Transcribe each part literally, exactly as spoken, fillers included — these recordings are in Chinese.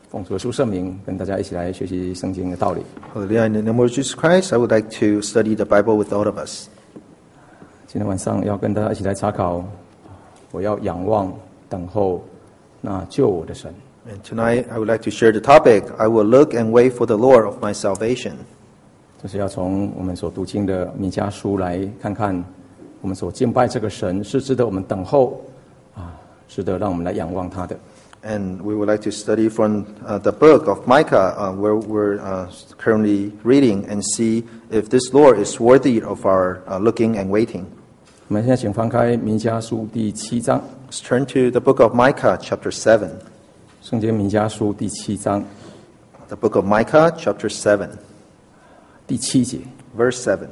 奉主耶稣圣名，跟大家一起来学习圣经的道理。 Hallelujah. In the name of Jesus Christ, I would like to study the Bible with all of us. 今天晚上要跟大家一起来查考，我要仰望等候那救我的神。 And tonight, I would like to share the topic, I will look and wait for the Lord of my salvation. 这是要从我们所读经的弥迦书来看看，我们所敬拜这个神是值得我们等候啊，值得让我们来仰望他的。 And we would like to study from uh, the book of Micah, uh, where we're uh, currently reading, and see if this Lord is worthy of our uh, looking and waiting. 我们现在请翻开弥迦书第七章， Let's turn to the book of Micah, chapter seven. 圣经弥迦书第七章 The book of Micah, chapter seven, 第七节。 verse seven.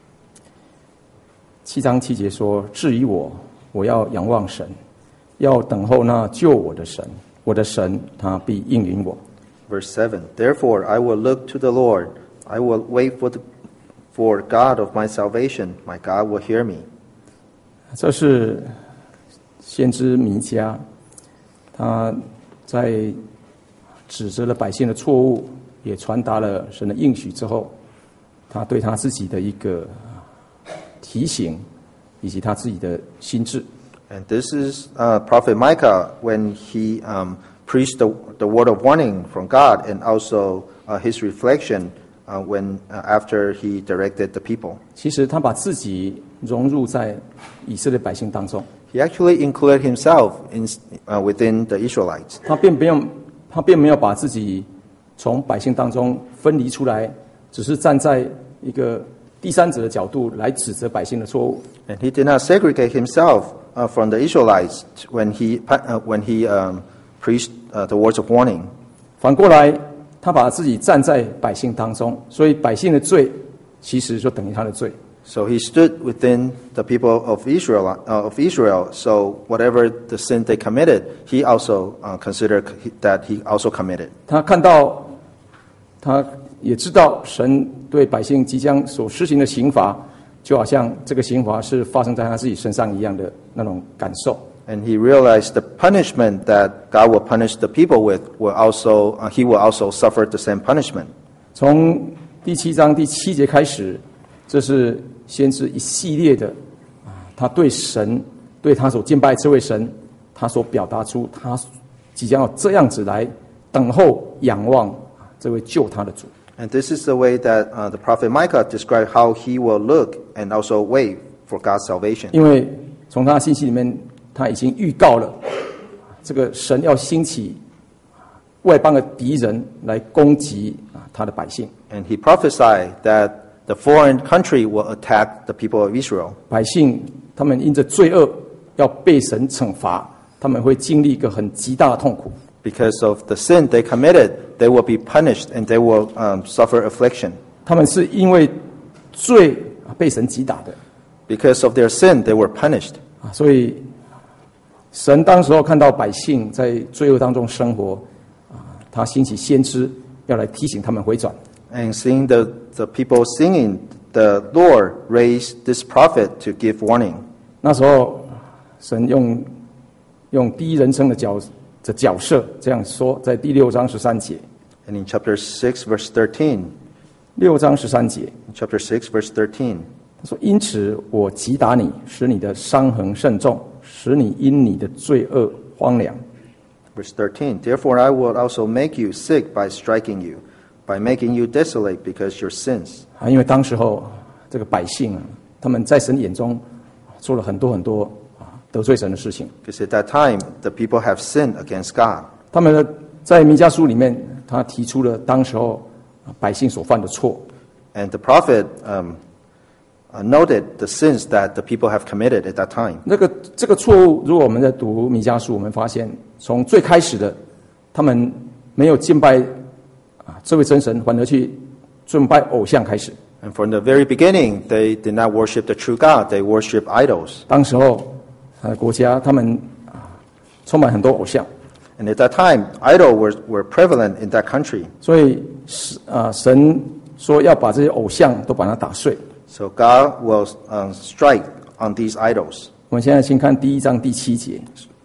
七章七节说：“至于我，我要仰望神，要等候那救我的神。我的神，他必应允我。” Verse seven. Therefore, I will look to the Lord. I will wait for the for God of my salvation. My God will hear me. 这是先知弥迦，他在指责了百姓的错误，也传达了神的应许之后，他对他自己的一个提醒，以及他自己的心智。 And this is uh, Prophet Micah when he um, preached the, the word of warning from God, and also uh, his reflection uh, when uh, after he directed the people. 其实他把自己融入在以色列百姓当中， He actually included himself in, uh, within the Israelites. 他并没有，他并没有把自己从百姓当中分离出来，只是站在一个第三者的角度来指责百姓的错误。 And he did not segregate himself uh, from the Israelites when he uh, when he um, preached uh, the words of warning. 反过来，他把自己站在百姓当中，所以百姓的罪其实就等于他的罪。 So he stood within the people of Israel. Uh, of Israel. So whatever the sin they committed, he also uh, considered that he also committed. 他看到，他也知道神对百姓即将所施行的刑罚，就好像这个刑罚是发生在他自己身上一样的那种感受。 And he realized the punishment that God will punish the people with will also uh, he will also suffer the same punishment. 从第七章第七节开始，这是先知一系列的啊，他对神，对他所敬拜这位神，他所表达出他即将要这样子来等候、仰望这位救他的主。 And this is the way that uh, the prophet Micah described how he will look and also wait for God's salvation. 因为从他的信息里面，他已经预告了这个神要兴起外邦的敌人来攻击啊他的百姓。 And he prophesied that the foreign country will attack the people of Israel. 百姓他们因着罪恶要被神惩罚，他们会经历一个很极大的痛苦。 Because of the sin they committed, they will be punished and they will um, suffer affliction. 他们是因为罪被神击打的 Because of their sin, they were punished. 啊，所以神当时候看到百姓在罪恶当中生活啊，他兴起先知要来提醒他们回转。 And seeing the, the people singing, the Lord raised this prophet to give warning. 那时候神用用第一人称的角的角色这样说，在第六章十三节， And in chapter six, verse thirteen, 六章十三节， in chapter six, verse thirteen, 他说：“因此我击打你，使你的伤痕甚重，使你因你的罪恶荒凉。” verse thirteen, Therefore I will also make you sick by striking you, by making you desolate because your sins. 啊，因为当时候这个百姓啊，他们在神眼中做了很多很多啊得罪神的事情。 Because at that time, the people have sinned against God. 他们的在弥迦书里面，他提出了当时候啊百姓所犯的错。 And the prophet um, uh, noted the sins that the people have committed at that time. 那个这个错误，如果我们在读弥迦书，我们发现从最开始的，他们没有敬拜啊这位真神，反而去敬拜偶像开始。 And from the very beginning, they did not worship the true God. They worshiped idols. 当时候，呃，国家他们啊充满很多偶像， And at that time, idols were, were prevalent in that country. 所以啊神说要把这些偶像都把它打碎。 So God will um, strike on these idols. 我们现在先看第一章第七节。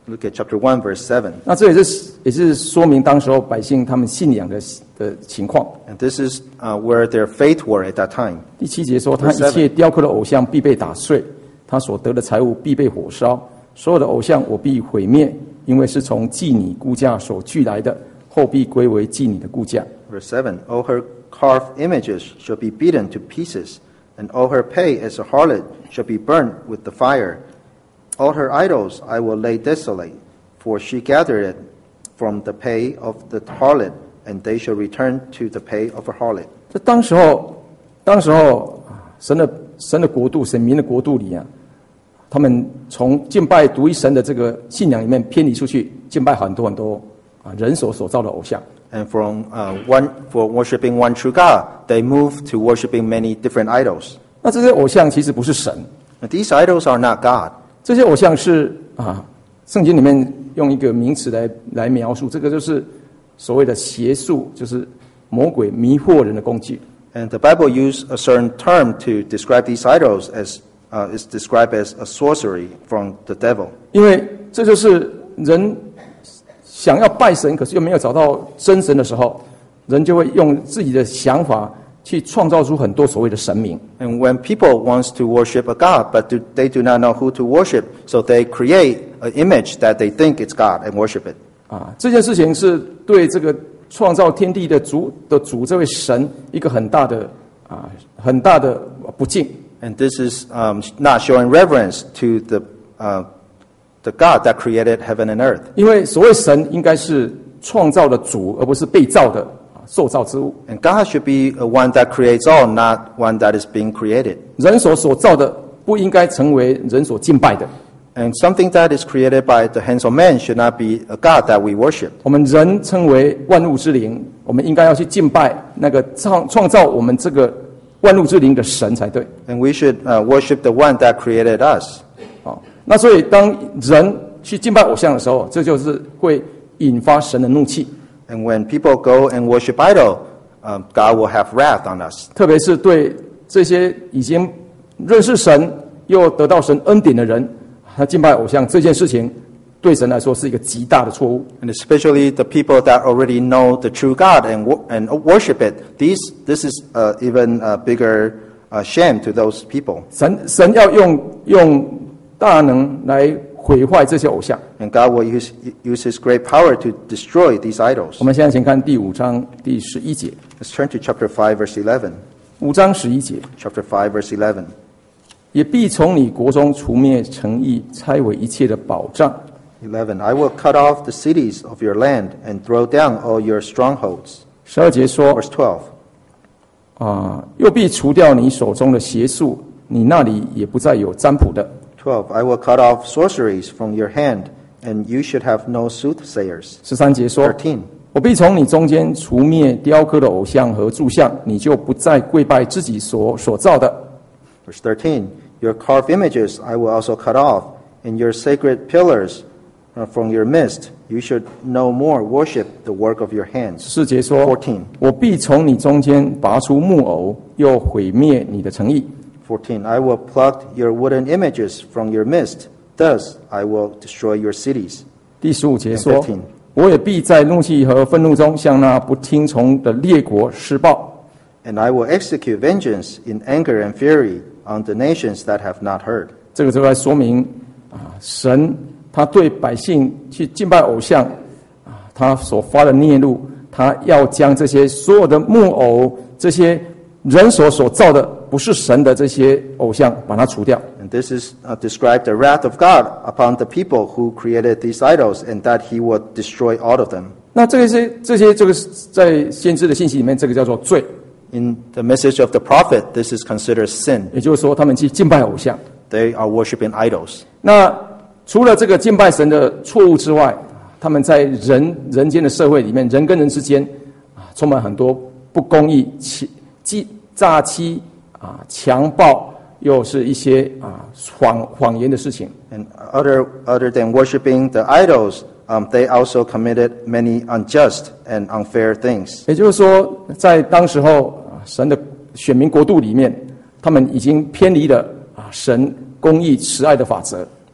Look at chapter one, verse seven. 那这也是也是说明当时候百姓他们信仰的的情况。 And this is uh, where their faith were at that time. 第七节说，他一切雕刻的偶像必被打碎，他所得的财物必被火烧，所有的偶像我必毁灭，因为是从妓女估价所聚来的，后必归为妓女的估价。 Verse seven, all her carved images shall be beaten to pieces, and all her pay as a harlot shall be burnt with the fire. All her idols I will lay desolate, for she gathered it from the pay of the harlot, and they shall return to the pay of a harlot. 这当时候，当时候，神的神的国度，神民的国度里啊，他们从敬拜独一神的这个信仰里面偏离出去，敬拜很多很多啊人手所造的偶像。 And from uh, one for worshiping one true God, they moved to worshiping many different idols. 那这些偶像其实不是神， And these idols are not God. 这些偶像是啊，圣经里面用一个名词来来描述，这个就是所谓的邪术，就是魔鬼迷惑人的工具。 And the Bible uses a certain term to describe these idols as uh, is described as a sorcery from the devil. 因为这就是人想要拜神，可是又没有找到真神的时候，人就会用自己的想法去创造出很多所谓的神明。 And when people wants to worship a God, but do, they do not know who to worship, so they create an image that they think it's God and worship it. 啊，这件事情是对这个创造天地的主的主这位神一个很大的啊很大的不敬。 And this is um, not showing reverence to the uh, the God that created heaven and earth. 因为所谓神应该是创造的主，而不是被造的啊受造之物。 And God should be a one that creates all, not one that is being created. 人所所造的不应该成为人所敬拜的。 And something that is created by the hands of man should not be a God that we worship. 我们人称为万物之灵，我们应该要去敬拜那个创创造我们这个万物之灵的神才对。 And we should uh, worship the one that created us. 好，那所以当人去敬拜偶像的时候，这就是会引发神的怒气。 And when people go and worship idol, um, God will have wrath on us. 特别是对这些已经认识神又得到神恩典的人，他敬拜偶像这件事情，对神来说是一个极大的错误。 And especially the people that already know the true God and wo- and worship it. These this is uh, even a bigger uh, shame to those people. 神神要用用大能来毁坏这些偶像。 And God will use use His great power to destroy these idols. 我们现在请看第五章第十一节。 Let's turn to chapter five, verse eleven. 五章十一节， Chapter five, verse eleven. 也必从你国中除灭诚意，拆毁一切的保障。 eleven. I will cut off the cities of your land and throw down all your strongholds. 十二节说 Verse twelve. 啊，又必除掉你手中的邪术，你那里也不再有占卜的。 twelve. I will cut off sorceries from your hand, and you should have no soothsayers. 十三节说， thirteen. 我必从你中间除灭雕刻的偶像和柱像，你就不再跪拜自己所所造的。 Verse thirteen. Your carved images I will also cut off, and your sacred pillars uh, from your midst. You should no more worship the work of your hands. 十四节说 fourteen. 我必从你中间拔出木偶，又毁灭你的诚意。 fourteen. I will pluck your wooden images from your midst. Thus I will destroy your cities. 第十五节 And 说 fifteen. 我也必在怒气和愤怒中向那不听从的列国施报。 And I will execute vengeance in anger and fury on the nations that have not heard. 这个就来说明啊，神他对百姓去敬拜偶像啊，他所发的孽怒，他要将这些所有的木偶、这些人所所造的不是神的这些偶像，把它除掉。 And this is uh, described the wrath of God upon the people who created these idols, and that He will destroy all of them. 那这些这些这个在先知的信息里面，这个叫做罪， In the message of the prophet, this is considered sin. 也就是说，他们去敬拜偶像。 They are worshiping idols. 那除了这个敬拜神的错误之外，他们在人人间的社会里面，人跟人之间啊，充满很多不公义、欺欺诈欺啊、强暴，又是一些啊谎谎言的事情。 And other, other than worshiping the idols, um, they also committed many unjust and unfair things. 也就是说，在当时候啊，神的选民国度里面，他们已经偏离了啊神公义慈爱的法则。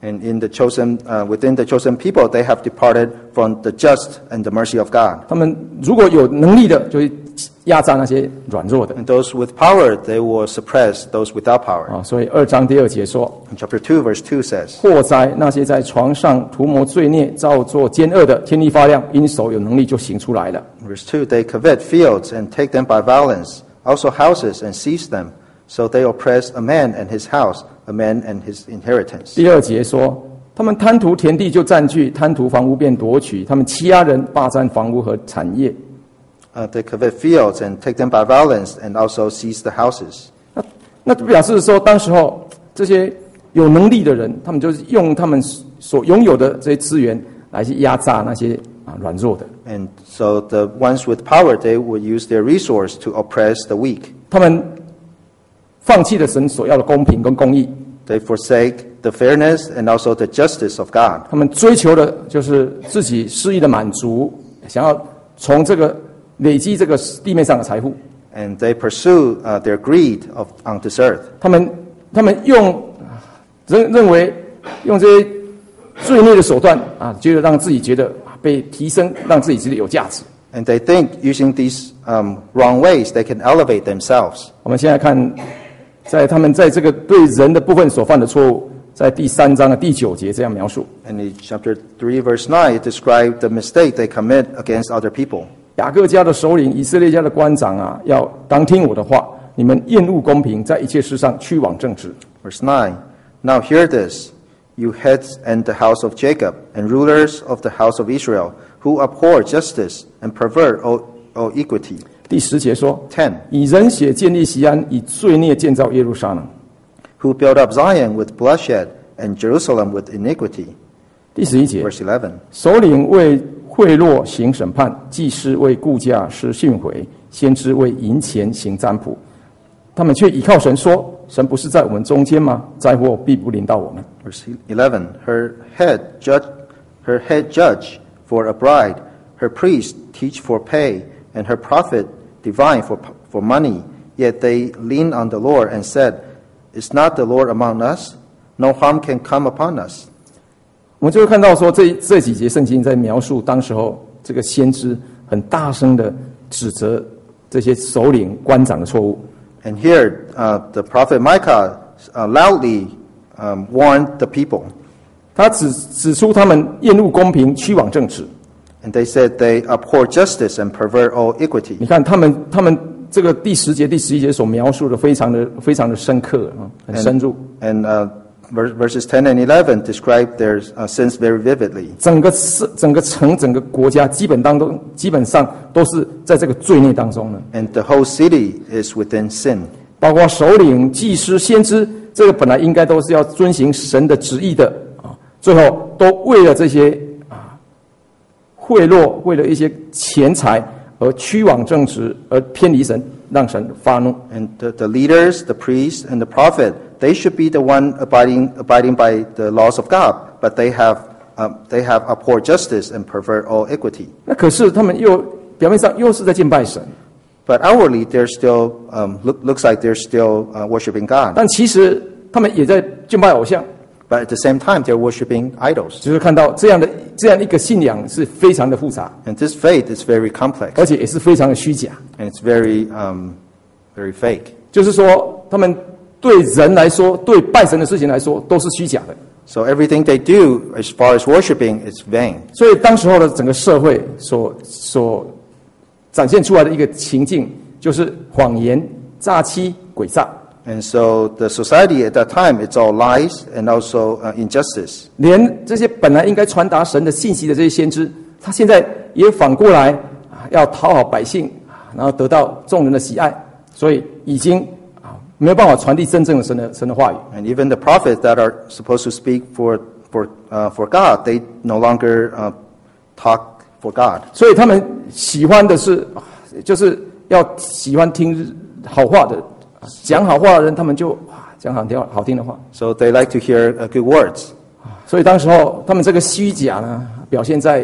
And in the chosen, uh, within the chosen people, they have departed from the just and the mercy of God. 他们如果有能力的，就会压榨那些软弱的。 And those with power, they will suppress those without power. 啊，所以二章第二节说， In chapter two, verse two says, 祸哉那些在床上图谋罪孽、造作奸恶的，天力发亮，因手有能力就行出来了。 Verse two, they covet fields and take them by violence, also houses and seize them. So they oppress a man and his house, a man and his inheritance. 第二节说，他们贪图田地就占据，贪图房屋便夺取，他们欺压人，霸占房屋和产业。 Uh, they covet fields and take them by violence and also seize the houses. 那那就表示说，当时候这些有能力的人，他们就是用他们所拥有的这些资源来去压榨那些啊软弱的。 And so the ones with power, they would use their resource to oppress the weak. 他们放弃了神所要的公平跟公义， They forsake the fairness and also the justice of God. 他们追求的就是自己私欲的满足，想要从这个累积这个地面上的财富。 And they pursue uh, their greed of, on this earth. 他们他们用认认为用这些罪孽的手段啊，觉得让自己觉得被提升，让自己觉得有价值。 And they think using these um, wrong ways, they can elevate themselves. 我们现在看，在他们在这个对人的部分所犯的错误，在第三章的第九节这样描述。 And in chapter three, verse nine, it describes the mistake they commit against other people. 雅各家的首领、以色列家的官长啊，要当听我的话，你们厌恶公平，在一切事上屈枉正直。 Verse nine, now hear this, you heads and the house of Jacob, and rulers of the house of Israel, who abhor justice and pervert all, all equity. 第十节说， ten, 以人血建立锡安，以罪孽建造耶路撒冷。 who build up Zion with bloodshed and Jerusalem with iniquity. 第十一节， Verse eleven, 首领为贿赂行审判，祭司为雇价施训诲，先知为银钱行占卜，他们却倚靠神说：“神不是在我们中间吗？灾祸必不临到我们。” verse eleven, her head judge, her head judge for a bride, her priest teach for pay, and her prophet divine for, for money. Yet they leaned on the Lord and said, is not the Lord among us? No harm can come upon us. 我们就会看到说这这几节圣经在描述当时候这个先知很大声的指责这些首领官长的错误。 And here, uh, the prophet Micah uh, loudly um, warned the people. 他指指出他们厌恶公平，屈枉正直。 And they said they abhor justice and pervert all equity. 你看他们他们这个第十节、第十一节所描述的非常的非常的深刻啊，很深入。 And uh, verses ten and eleven describe their uh, sins very vividly. 整个市、整个城、整个国家，基本当中基本上都是在这个罪孽当中的。 And the whole city is within sin. 包括首领、祭司、先知，这个本来应该都是要遵行神的旨意的啊，最后都为了这些啊贿赂，为了一些钱财而屈枉正直，而偏离神，让神发怒。 And the, the leaders, the priests, and the prophet, they should be the one abiding abiding by the laws of God, but they have um, they have abhor justice and pervert all equity. 那可是他们又表面上又是在敬拜神， But outwardly, they're still um, look, looks like they're still uh, worshiping God. 但其实他们也在敬拜偶像。 But at the same time, they're worshiping idols. 就是看到这样的这样一个信仰是非常的复杂， And this faith is very complex, 而且也是非常的虚假。 and it's very um, very fake. 就是说，他们对人来说，对拜神的事情来说，都是虚假的。 So everything they do, as far as worshiping, is vain. 所以当时候的整个社会所所展现出来的一个情境，就是谎言、诈欺、诡诈。 And so the society at that time, it's all lies and also uh, injustice. 连这些本来应该传达神的信息的这些先知，他现在也反过来啊，要讨好百姓，然后得到众人的喜爱，所以已经啊没有办法传递真正的神的神的话语。 And even the prophets that are supposed to speak for for uh, for God, they no longer uh, talk for God. 所以他们喜欢的是，就是要喜欢听好话的。 讲好话的人，他们就哇讲好听好听的话， So they like to hear uh, good words. 所以当时候他们这个虚假呢，表现在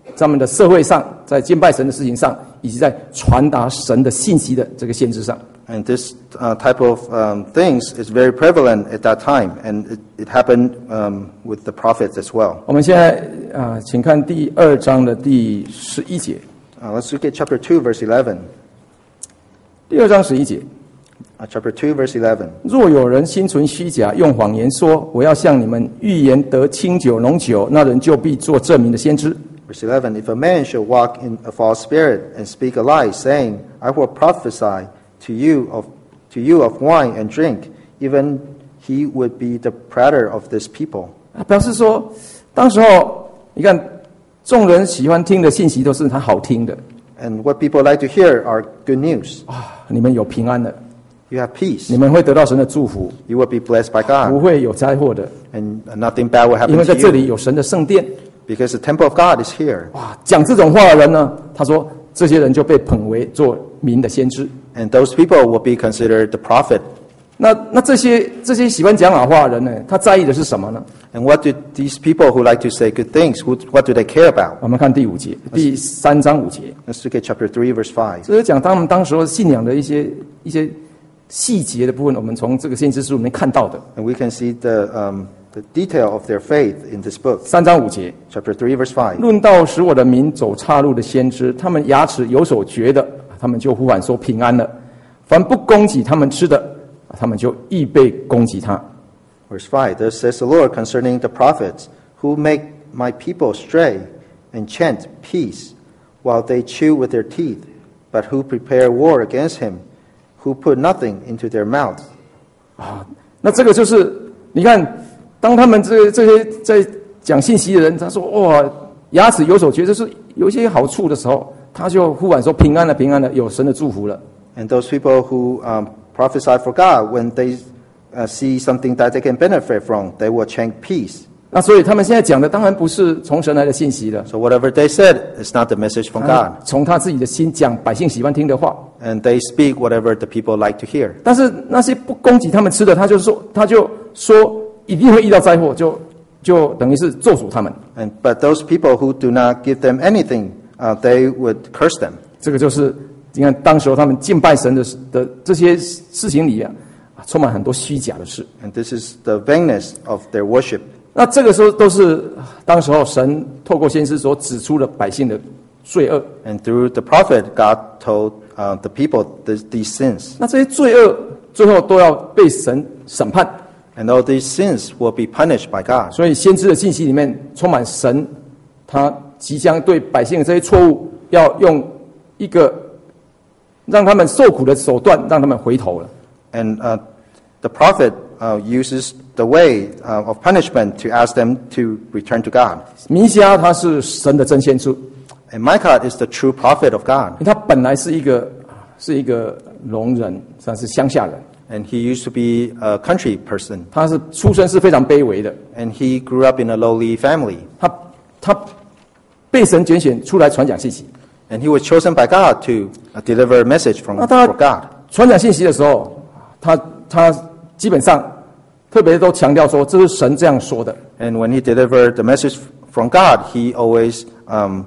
他们的社会上，在敬拜神的事情上，以及在传达神的信息的这个先知上。 And this uh, type of um, things is very prevalent at that time, and it, it happened um, with the prophets as well. 我们现在啊、呃，请看第二章的第十一节。 Uh, let's look at chapter two, verse eleven. 第二章十一节。 Uh, chapter two, verse eleven. 若有人心存虚假，用谎言说我要向你们预言得清酒浓酒，那人就必做证明的先知。 Verse eleven. If a man shall walk in a false spirit and speak a lie, saying, I will prophesy to you of to you of wine and drink, even he would be the prater of this people. 表示说，当时候你看，众人喜欢听的信息都是他好听的。 And what people like to hear are good news. 啊，你们有平安的。 You have peace. 你们会得到神的祝福。 You will be blessed by God. 不会有灾祸的。 And nothing bad will happen to you. 因为在这里有神的圣殿。 Because the temple of God is here. 哇，讲这种话的人呢，他说这些人就被捧为做民的先知。 And those people will be considered the prophet. 那那这些这些喜欢讲好话的人呢，他在意的是什么呢？ And what do these people who like to say good things, who, what do they care about? 我们看第五节，第三章五节。 Let's look at chapter three, verse five. 这是讲他们当时候信仰的一些一些细节的部分，我们从这个先知书里面看到的。 And we can see the um, the detail of their faith in this book. 三章五节。 Chapter three, verse five. 论到使我的民走岔路的先知，他们牙齿有所觉的，他们就呼喊说平安了。凡不供给他们吃的，他们就预备供给他。 Verse five, Thus says the Lord concerning the prophets, who make my people stray and chant peace, while they chew with their teeth, but who prepare war against him, who put nothing into their mouths. 啊，那这个就是你看，当他们这这些在讲信息的人，他说哇，牙齿有所觉，就是有一些好处的时候，他就呼喊说平安了，平安了，有神的祝福了。 And those people who um, prophesy for God, when they uh, see something that they can benefit from, they will chant peace. 那所以他们现在讲的当然不是从神来的信息了。 So whatever they said is not the message from God. 从他自己的心讲百姓喜欢听的话。 And they speak whatever the people like to hear. 但是那些不供给他们吃的，他就说他就说一定会遇到灾祸，就就等于是咒诅他们。 And but those people who do not give them anything, uh, they would curse them. 这个就是你看当时候他们敬拜神的的这些事情里啊，充满很多虚假的事。 And this is the vainness of their worship. 那这个时候都是当时候神透过先知所指出的百姓的罪恶。 And through the prophet, God told uh, the people this, these sins. 那这些罪恶最后都要被神审判。 And all these sins will be punished by God. 所以先知的信息里面充满神，他即将对百姓的这些错误，要用一个让他们受苦的手段，让他们回头了。 And uh, the prophet uh, uses the way uh, of punishment to ask them to return to God. 弥迦他是神的真先知， And Micah is the true prophet of God. 他本来是一个是一个聋人，算是乡下人。 And he used to be a country person. 他是出身是非常卑微的。 And he grew up in a lowly family. 他他被神拣选出来传讲信息。 And he was chosen by God to uh, deliver a message from 那他 for God. 传讲信息的时候，他他基本上特别都强调说，这是神这样说的。 And when he delivered the message from God, he always um,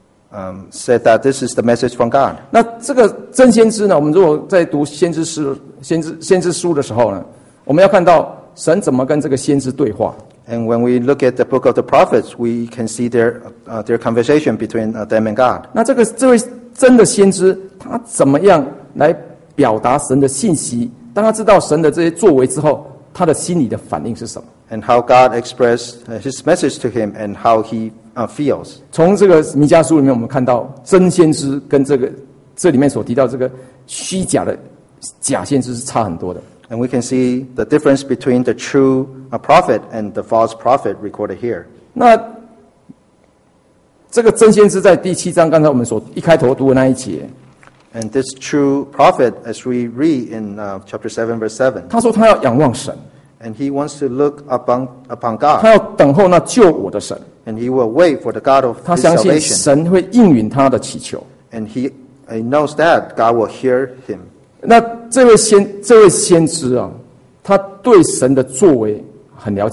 um, said that this is the message from God. 那这个真先知呢，我们如果在读先知诗、先知先知书的时候呢，我们要看到神怎么跟这个先知对话。 And when we look at the book of the prophets, we can see their uh, their conversation between uh, them and God. 那这个这位真的先知，他怎么样来表达神的信息？当他知道神的这些作为之后，他的心里的反应是什么？ And how God expressed uh, His message to him and how he uh, feels. 从这个弥迦书里面，我们看到真先知跟这个这里面所提到这个虚假的假先知是差很多的。 And we can see the difference between the true uh, prophet and the false prophet recorded here. 那这个真先知在第七章，刚才我们所一开头读的那一节， And this true prophet, as we read in uh, chapter seven, verse seven, 他说他要仰望神， and he wants to look upon upon God, 他要等候那救我的神， and he will wait for the God of 他 his 相信 salvation, 神会应允他的祈求。 and he, he knows that God will hear him. 那这位先这位先知啊，他对神的作为很了解。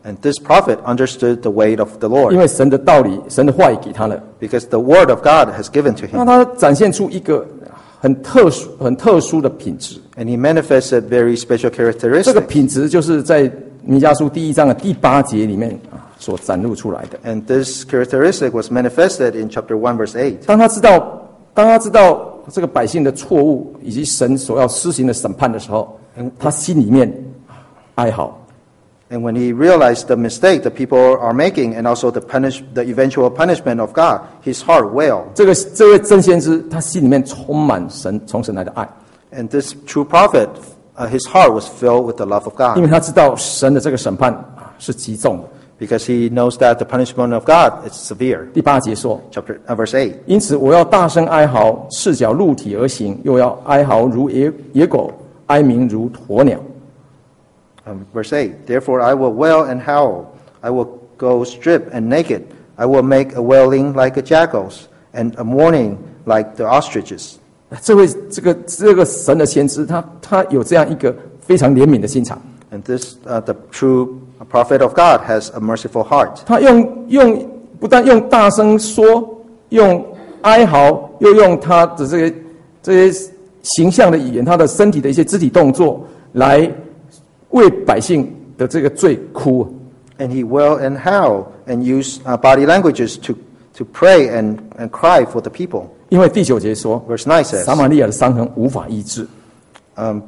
And this prophet understood the way of the 因 Lord 为神的道理、神的话语给他了， because the word of God has given to 那 him. 他展现出一个很特殊、很特殊的品质。 And he manifested very special 这个 characteristics. 品质就是在弥迦书第一章的第八节里面啊所展露出来的。 And this characteristic was manifested in chapter one, verse eight. 当他知道，当他知道这个百姓的错误以及神所要施行的审判的时候，他心里面哀嚎。 And when he realized the mistake the people are making and also the punish, the eventual punishment of God, his heart wailed. 这个这位真先知，他心里面充满神从神来的爱， And this true prophet, uh, his heart was filled with the love of 因为 God 他知道神的这个审判啊是极重的。 because he knows that the punishment of God is severe. 第八节说， Chapter uh, verse eight. 因此我要大声哀嚎，赤脚露体而行，又要哀嚎如野野狗，哀鸣如鸵鸟。 Um, verse eight. Therefore I will wail and howl. I will go stripped and naked. I will make a wailing like a jackal's and a mourning like the ostriches. 这位这个这个神的先知，他他有这样一个非常怜悯的心肠。 And this, uh, the true prophet of God has a merciful heart. 他用用不但用大声说，用哀嚎，又用他的这些这些形象的语言，他的身体的一些肢体动作，来为百姓的这个罪哭。 And he wail and howl and use uh, body languages to, to pray and, and cry for the people. 因为第九节说， Verse nine says, 撒玛利亚的伤痕无法医治。 um,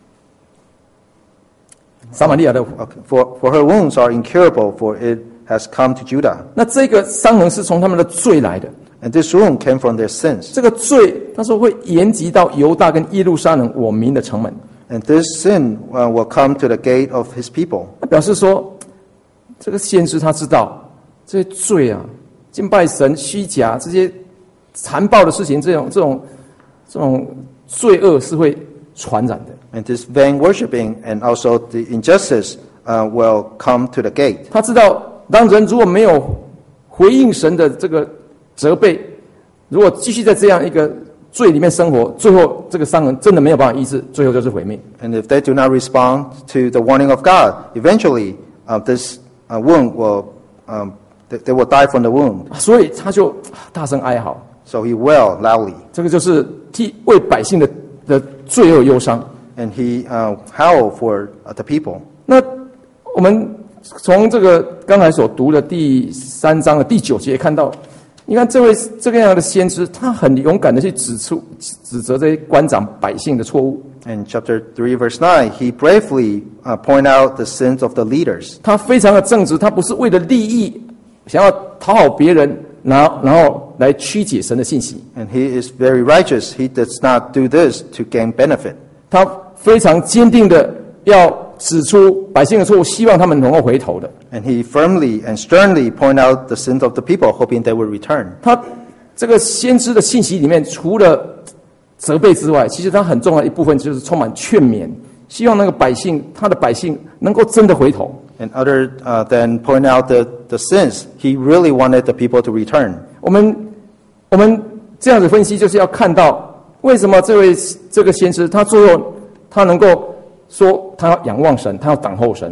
撒玛利亚的 okay, for, for her wounds are incurable, for it has come to Judah. 那这个伤痕是从他们的罪来的。 And this wound came from their sins. 这个罪，他说会延及到犹大跟耶路撒冷我民的城门。 And this sin uh, will come to the gate of his people. 那表示说，这个先知他知道这些罪啊，敬拜神、虚假这些残暴的事情，这种这种这种罪恶是会传染的。 And this vain worshiping and also the injustice uh, will come to the gate. 他知道，当人如果没有回应神的这个责备，如果继续在这样一个罪里面生活，最后这个伤痕真的没有办法医治，最后就是毁灭。 And if they do not respond to the warning of God, eventually uh, this uh, wound will, um, they, they will die from the wound. 所以他就大声哀嚎， So he wailed loudly. 这个就是替为百姓的的罪恶忧伤。 And he uh, howled for uh, the people. 那我们从这个刚才所读的第三章的第九节看到，你看这位这个样的先知，他很勇敢的去指出指责这些官长百姓的错误。 In chapter three, verse nine, he bravely uh, point out the sins of the leaders. 他非常的正直，他不是为了利益，想要讨好别人，然后然后来曲解神的信息。 And he is very righteous. He does not do this to gain benefit. 他非常坚定的要指出百姓的错误，希望他们能够回头的。 And he firmly and sternly point out the sins of the people, hoping they will return. 他这个先知的信息里面，除了责备之外，其实他很重要的一部分就是充满劝勉，希望那个百姓，他的百姓能够真的回头。 And other uh, than point out the, the sins, he really wanted the people to return. 我们我们这样子分析，就是要看到为什么这位这个先知，他最后他能够说他要仰望神，他要等候神。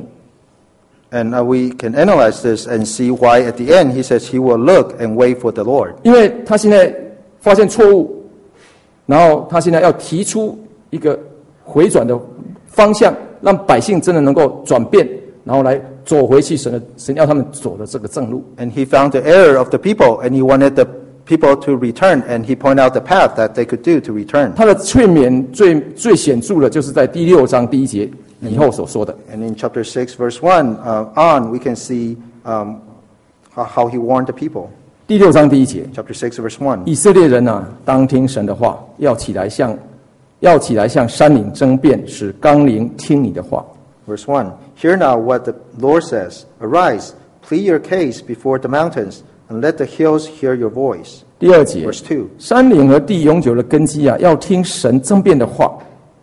And uh, we can analyze this and see why at the end he says he will look and wait for the Lord. 因为他现在发现错误，然后他现在要提出一个回转的方向，让百姓真的能够转变，然后来走回去神的神要他们走的这个正路。 And he found the error of the people, and he wanted the people to return, and he pointed out the path that they could do to return. 他的劝勉最最显著的就是在第六章第一节以后所说的。 And in chapter six, verse one uh, on, we can see um, how, how he warned the people. 第六章第一节， Chapter six, verse one. 以色列人啊，当听神的话，要起来向要起来向山岭争辩，使纲领听你的话。 Verse one. Hear now what the Lord says. Arise, plead your case before the mountains, and let the hills hear your voice. 第二节， Verse two. 山岭和地永久的根基啊，要听神争辩的话。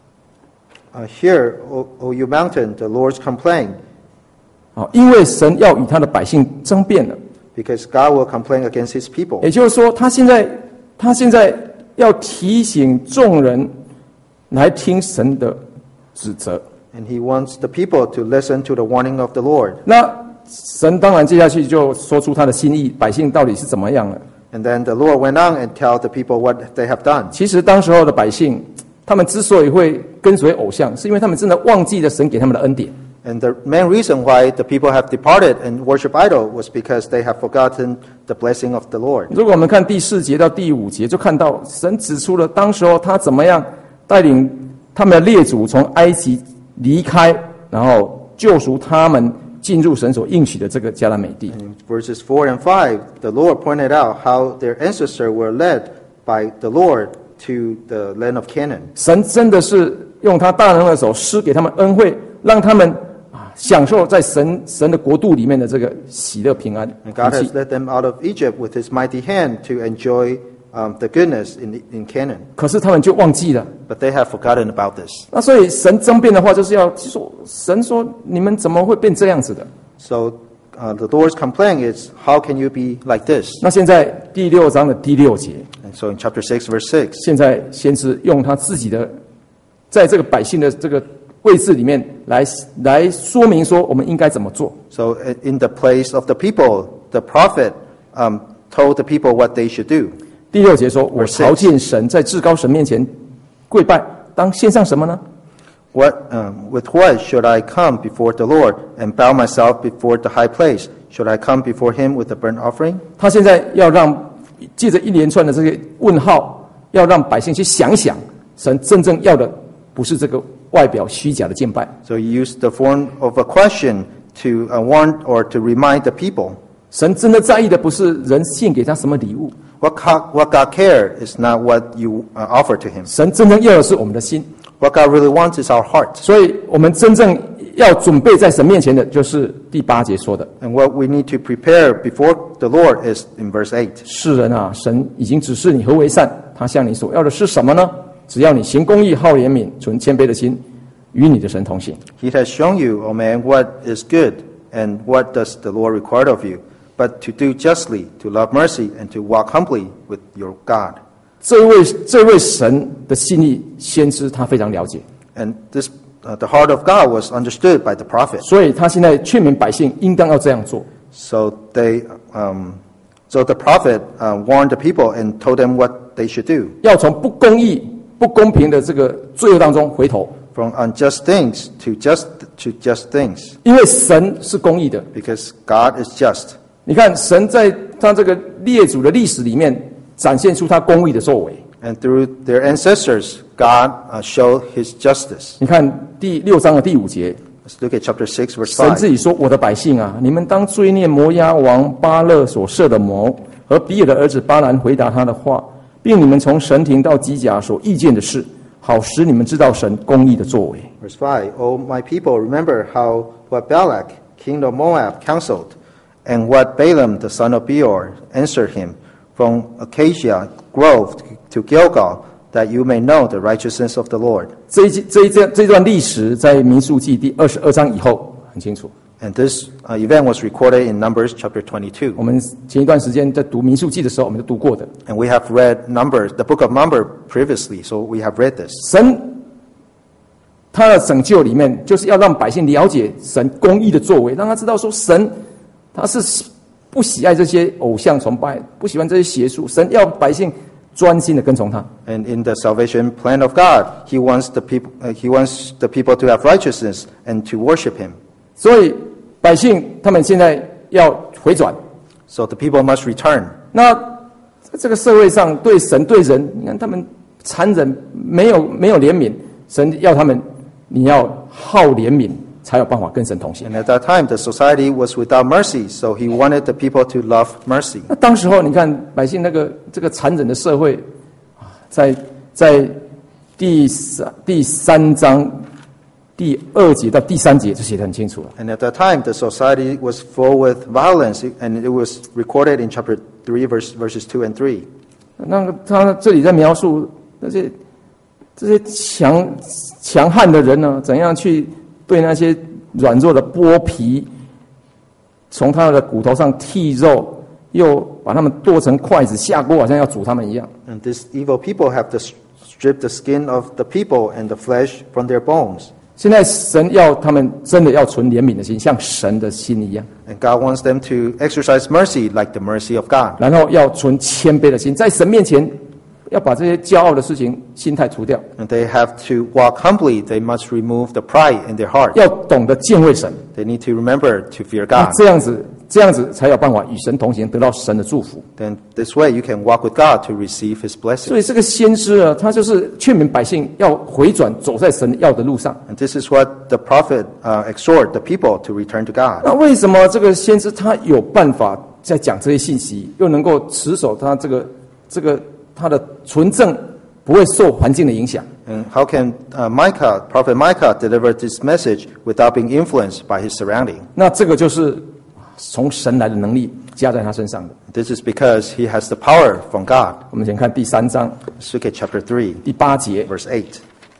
Uh, hear, O, o you mountain, the Lord's complaint, 啊，因为神要与他的百姓争辩了。 because God will complain against his people. 也就是说，他现在他现在要提醒众人来听神的指责。 And he wants the people to listen to the warning of the Lord. 那神当然接下去就说出他的心意，百姓到底是怎么样了。 And then the Lord went on and tell the people what they have done. 其实当时候的百姓，他们之所以会跟随偶像，是因为他们真的忘记了神给他们的恩典。 And the main reason why the people have departed and worship idol was because they have forgotten the blessing of the Lord. 如果我们看第四节到第五节，就看到神指出了当时候他怎么样带领他们的列祖从埃及离开，然后救赎他们进入神所应许的这个迦南美地。 In verses four and five, the Lord pointed out how their ancestors were led by the Lord to the land of Canaan. 神真的是用他大能的手施给他们恩惠，让他们享受在神神的国度里面的这个喜乐平安。 And God has led them out of Egypt with His mighty hand to enjoy um, the goodness in in Canaan. 可是他们就忘记了。 But they have forgotten about this. 那所以神争辩的话，就是要说，神说你们怎么会变这样子的？ So uh, the Lord's complaint is, how can you be like this? 那现在第六章的第六节， And so in chapter six, verse six, 现在先知用他自己的，在这个百姓的这个位置里面来来说明说我们应该怎么做。 so in the place of the people, the prophet um, told the people what they should do. 第六节说：“我 Verse 朝见神，在至高神面前跪拜，当献上什么呢？ What, um, with what should I come before the Lord and bow myself before the high place? Should I come before Him with a burnt offering? 他现在要让借着一连串的这个问号，要让百姓去想想，神真正要的不是这个外表虚假的敬拜。 So he used the form of a question to uh, warn or to remind the people. 神真的在意的不是人献给他什么礼物， What God, what God cares is not what you uh, offer to Him. 神真正要的是我们的心。 What God really wants is our heart. 所以，我们真正要准备在神面前的，就是第八节说的。 And what we need to prepare before the Lord is in verse eight. 世人啊，神已经指示你何为善，他向你所要的是什么呢？只要你行公义、好怜悯、存谦卑的心，与你的神同行。 He has shown you, O man, what is good, and what does the Lord require of you, but to do justly, to love mercy, and to walk humbly with your God. 这位这位神的心意，先知他非常了解， And this, uh, the heart of God was understood by the prophet. 所以他现在劝勉百姓应当要这样做。 So they, um, so the prophet uh, warned the people and told them what they should do. 要从不公义、不公平的这个罪恶当中回头， From unjust things to just to just things, 因为神是公义的。 because God is just. 你看，神在他这个列祖的历史里面展现出他公义的作为。 And through their ancestors, God uh, showed His justice. 你看第六章的第五节， Let's look at chapter six, verse 神 five. 自己说：“我的百姓啊，你们当追念摩押王巴勒所设的谋，和比尔的儿子巴兰回答他的话，并你们从神庭到基甲所意见的事，好使你们知道神公义的作为。” Verse five, O my people, remember how what Balak, king of Moab, counseled, and what Balaam, the son of Beor, answered him from Acacia Grove to Gilgal, that you may know the righteousness of the Lord. 这一这一这这段历史在民数记第二十二章以后很清楚。 And this uh, event was recorded in Numbers chapter twenty-two. 我们前一段时间在读民数记的时候，我们就读过的。 And we have read Numbers, the book of Numbers previously, so we have read this. 神他的拯救里面，就是要让百姓了解神公义的作为，让他知道说神他是不喜爱这些偶像崇拜，不喜欢这些邪术。神要百姓专心的跟从他。 And in the salvation plan of God, He wants the people, uh, He wants the people to have righteousness and to worship Him. 所以百姓他们现在要回转。 So the people must return. 那在这个社会上，对神对人，你看他们残忍，没有没有怜悯，神要他们，你要好怜悯，才有办法跟神同行。 And at that time, the society was without mercy, so He wanted the people to love mercy. 那当时候，你看百姓那个这个残忍的社会，在在第三第三章第二节到第三节就写得很清楚了。 And at that time, the society was full with violence, and it was recorded in chapter three, verse, verses two and three. 那个他这里在描述那些这些强强悍的人呢，怎样去对那些软弱的剥皮，从他的骨头上剔肉，又把他们剁成筷子下锅，好像要煮他们一样。 And these evil people have to strip the skin of the people and the flesh from their bones. 现在神要他们真的要存怜悯的心，像神的心一样。 And God wants them to exercise mercy like the mercy of God. 然后要存谦卑的心，在神面前要把这些骄傲的事情心态除掉。 And they have to walk humbly. They must remove the pride in their heart. 要懂得敬畏神。 They need to remember to fear 那 God. 这样子，这样子才有办法与神同行，得到神的祝福。 Then this way you can walk with God to receive His 所 blessing. 以这个先知啊，他就是劝勉百姓要回转，走在神要的路上。 And this is what the prophet uh, exhort the people to return to God. 那为什么这个先知他有办法在讲这些信息，又能够持守他这个这个他的纯正，不会受环境的影响？ And how can uh, Micah, prophet Micah, deliver this message without being influenced by his surrounding? 那这个就是从神来的能力加在他身上的。 This is because he has the power from God. 我们先看第三章 Let's look at chapter three, 第八节。 verse eight.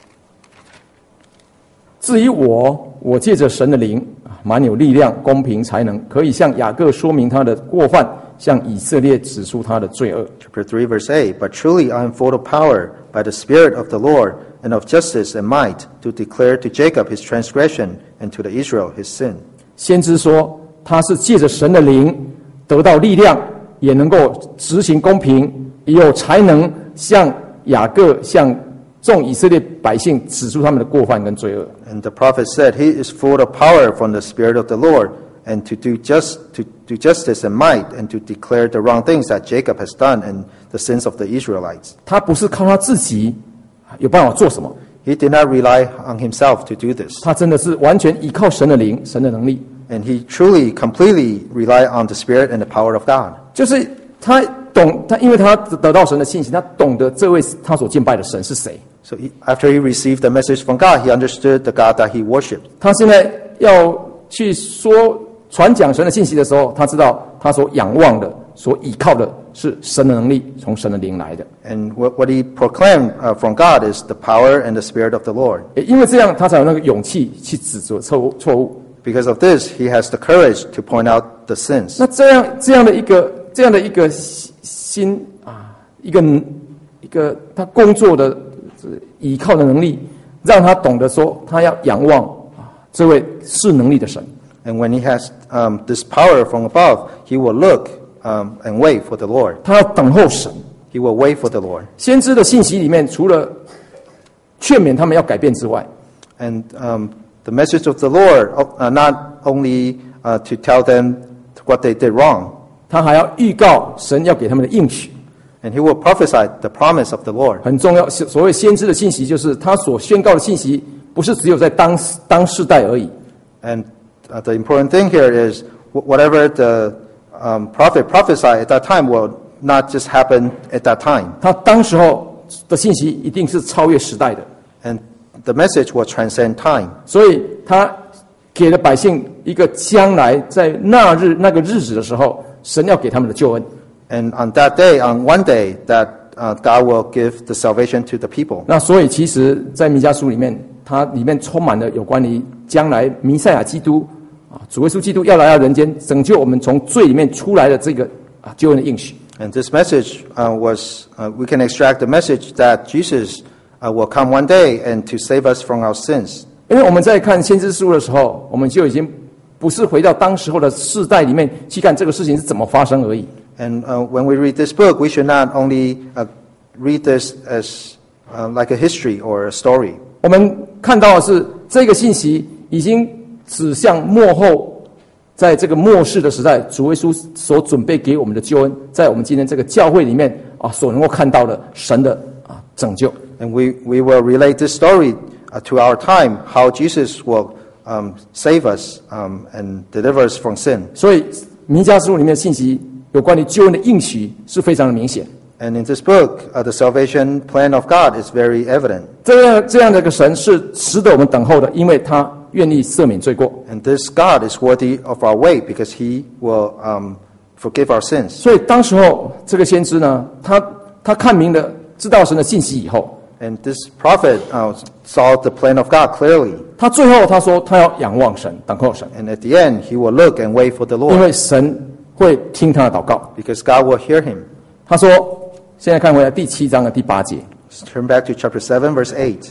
至于我，我借着神的灵，满有力量、公平、才能，可以向雅各说明他的过犯，向以色列指出他的罪恶。 Chapter three, verse eight. But truly I am full of power by the Spirit of the Lord, and of justice and might, to declare to Jacob his transgression, and to the Israel his sin. 先知说，他是借着神的灵得到力量，也能够执行公平，也有才能向雅各、向众以色列百姓指出他们的过犯跟罪恶。 And the prophet said, He is full of power from the Spirit of the Lord, and to do just to do justice and might, and to declare the wrong things that Jacob has done and the sins of the Israelites. 他不是靠他自己有办法做什么， He did not rely on himself to do this, 他真的是完全依靠神的灵、神的能力。 and he truly, completely relied on the Spirit and the power of God. 就是他懂他，因为他得到神的信息，他懂得这位他所敬拜的神是谁。 So he, after he received the message from God, he understood the God that he worshipped. 他现在要去说传讲神的信息的时候，他知道他所仰望的、所倚靠的是神的能力，从神的灵来的。 And what, what he proclaimed uh, from God is the power and the Spirit of the Lord. 也因为这样，他才有那个勇气去指责错误错误。 Because of this, he has the courage to point out the sins. 那这样这样的一个这样的一个心啊，一个一个他工作的倚靠的能力，让他懂得说，他要仰望啊这位是能力的神。 And when he has um, this power from above, he will look um, and wait for the Lord. 他要等候神。 He will wait for the Lord. 先知的信息里面，除了劝勉他们要改变之外， And um, the message of the Lord, uh, not only uh, to tell them what they did wrong, 他还要预告神要给他们的应许。 and he will prophesy the promise of the Lord. 很重要，所谓先知的信息，就是他所宣告的信息，不是只有在当当世代而已。 And uh, the important thing here is wh- whatever the um, prophet prophesied at that time will not just happen at that time. 他当时候的信息一定是超越时代的， And the message will transcend time. 所以他给了百姓一个将来在那日那个日子的时候，神要给他们的救恩。 And on that day, on one day, that uh, God will give the salvation to the people. 那所以其实，在弥迦书里面，它里面充满了有关于将来弥赛亚基督啊，主耶稣基督要来到人间，拯救我们从罪里面出来的这个啊救恩的应许。 And this message uh, was, uh, we can extract the message that Jesus uh, will come one day and to save us from our sins. 因为我们在看先知书的时候，我们就已经不是回到当时候的世代里面去看这个事情是怎么发生而已。 And uh, when we read this book, we should not only uh, read this as uh, like a history or a story. 我们看到的是这个信息已经指向末后，在这个末世的时代，主耶稣所准备给我们的救恩，在我们今天这个教会里面啊，所能够看到的神的啊拯救。 And we, we will relate this story uh, to our time, how Jesus will um, save us um, and deliver us from sin. 所以弥迦书里面的信息有关于救恩的应许是非常的明显。 And in this book, uh, the salvation plan of God is very evident. 这样这样的一个神是值得我们等候的，因为他愿意赦免罪过。 And this God is worthy of our wait because he will um, forgive our sins. 所以当时候这个先知呢，他他看明了知道神的信息以后， And this prophet uh, saw the plan of God clearly. 他最后他说他要仰望神，等候神， And at the end, he will look and wait for the 因 Lord 为神会听他的祷告。 because God will hear him. 他说，现在看回来第七章的第八节， Let's turn back to chapter seven, verse eight.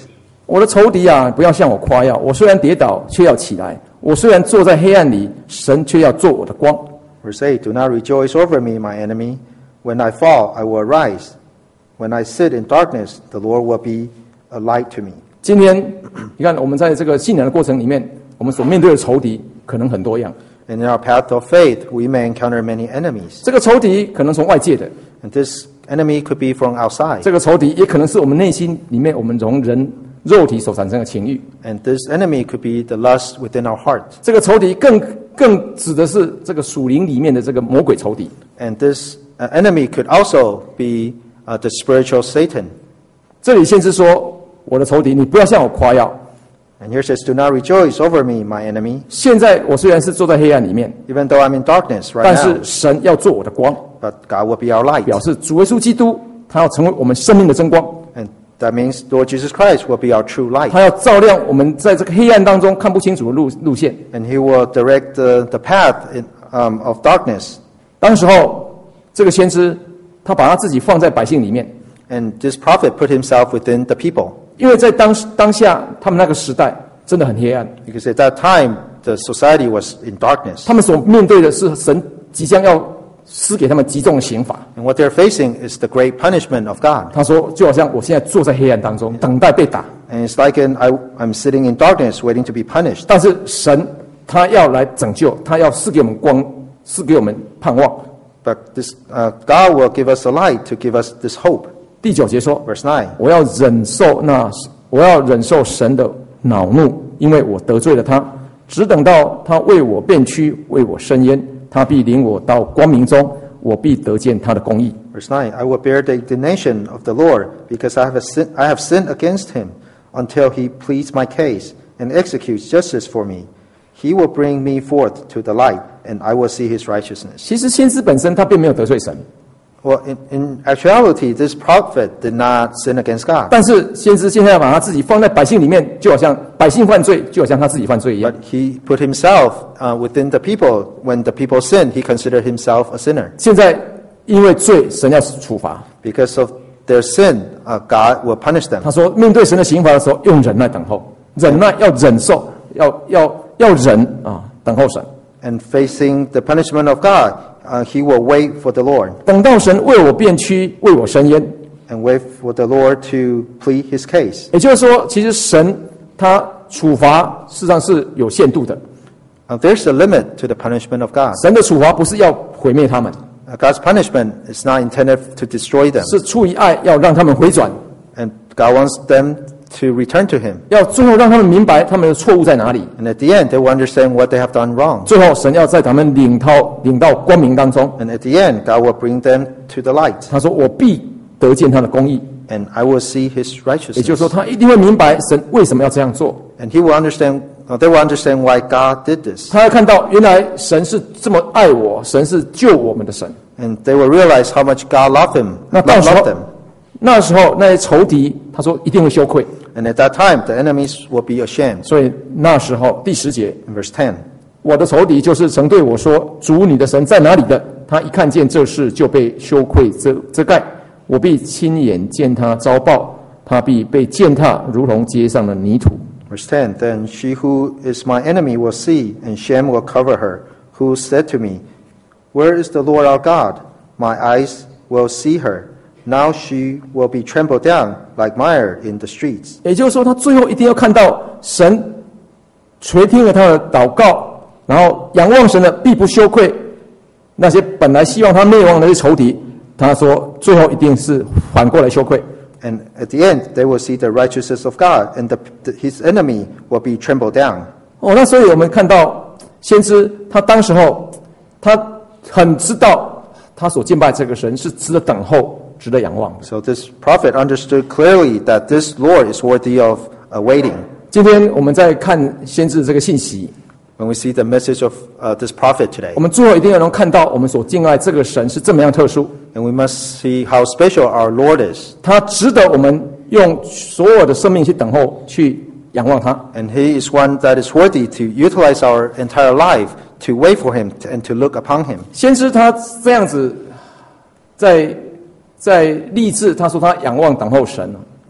我的仇敌啊，不要向我夸耀。我虽然跌倒，却要起来；我虽然坐在黑暗里，神却要做我的光。 Verse eight, do not rejoice over me, my enemy. When I fall, I will arise. When I sit in darkness, the Lord will be a light to me. 今天，你看我们在这个信仰的过程里面，我们所面对的仇敌可能很多样。 And in our path of faith, we may encounter many enemies. 这个仇敌可能从外界的， And this enemy could be from outside. 这个仇敌也可能是我们内心里面我们从人肉体所产生的情欲。 And this enemy could be the lust within our heart. 这个仇敌更更指的是这个属灵里面的这个魔鬼仇敌。 And this uh, enemy could also be uh, the spiritual Satan. 这里先知说：“我的仇敌，你不要向我夸耀。” And here says, do not rejoice over me, my enemy. 现在我虽然是坐在黑暗里面， Even though I'm in darkness right 但 now, 是神要做我的光， but God will be our light. 表示主耶稣基督他要成为我们生命的真光， And that means Lord Jesus Christ will be our true light. 他要照亮我们在这个黑暗当中看不清楚的路路线。 And He will direct the, the path in, um, of darkness. 当时候，这个先知他把他自己放在百姓里面， And this prophet put himself within the people. 因为在当当下他们那个时代真的很黑暗， Because at that time, the society was in darkness. 他们所面对的是神即将要施给他们极重的刑罚。 And what they're facing is the great punishment of God. 他说，就好像我现在坐在黑暗当中，等待被打， And it's like in, I, I'm sitting in darkness waiting to be punished. 但是神他要来拯救，他要赐给我们光，赐给我们盼望。 But this, uh, God will give us a light to give us this hope. 第九节说 Verse nine. 我要忍受那，我要忍受神的恼怒，因为我得罪了他，只等到他为我变屈，为我伸冤，他必领我到光明中，我必得见他的公义。 Verse nine. I will bear the indignation of the Lord because I have, a sin, I have sinned against him until he pleads my case and executes justice for me. He will bring me forth to the light, and I will see his righteousness. 其实先知本身他并没有得罪神， Well, in, in actuality, this prophet did not sin against God. 但是先知现在把他自己放在百姓里面，就好像百姓犯罪，就好像他自己犯罪一样。 But he put himself uh, within the people. When the people sinned, he considered himself a sinner. 现在因为罪，神要处罚。 Because of their sin, uh, God will punish them. 他说，面对神的刑罚的时候，用忍耐等候，忍耐要忍受，要要要忍啊，等候神。 And facing the punishment of God, uh, he will wait for the Lord 等到神为我变屈，为我伸冤。 and wait for the Lord to plead his case. 也就是说，其实神他处罚事实上是有限度的。 Uh, there's a limit to the punishment of God. 神的处罚不是要毁灭他们， Uh, God's punishment is not intended to destroy them. 是出于爱要让他们回转， And God wants them to return to him. 要最后让他们明白他们的错误在哪里。 And at the end, they will understand what they have done wrong. 最后，神要在他们领到领到光明当中。 And at the end, God will bring them to the light. 他说：“我必得见他的公义。” And I will see his 也就是说， righteousness. 他一定会明白神为什么要这样做。 And he will understand, uh, they will understand why God did this. 他要看到，原来神是这么爱我，神是救我们的神。 And they will realize how much God loved him, 那到 loved 时候 them.， 那时候那些仇敌，他说一定会羞愧。 And at that time, the enemies will be ashamed. 所以那时候第十节， In verse ten. 我的仇敌就是曾对我说：“主你的神在哪里的？”他一看见这事，就被羞愧遮遮盖。我必亲眼见他遭报，他必被践踏，如同街上的泥土。 Verse ten. Then she who is my enemy will see, and shame will cover her, who said to me, Where is the Lord our God? My eyes will see her. Now she will be trampled down like mire in the streets. 也就是说，他最后一定要看到神垂听了他的祷告，然后仰望神的必不羞愧。那些本来希望他灭亡的那些仇敌，他说最后一定是反过来羞愧。 And at the end, they will see the righteousness of God, and the, the, his enemy will be trampled down. 哦，那所以我们看到先知他当时候，他很知道他所敬拜这个神是值得等候、值得仰望的。 So this prophet understood clearly that this Lord is worthy of uh, waiting. 今天我们在看先知这个信息， When we see the message of uh, this prophet today, 我们最后一定要能看到我们所敬爱这个神是这么样特殊， and we must see how special our Lord is. 他值得我们用所有的生命去等候、去仰望他。 And he is one that is worthy to utilize our entire life to wait for him and to look upon him. 先知他这样子在在立志，他说他仰望等候神。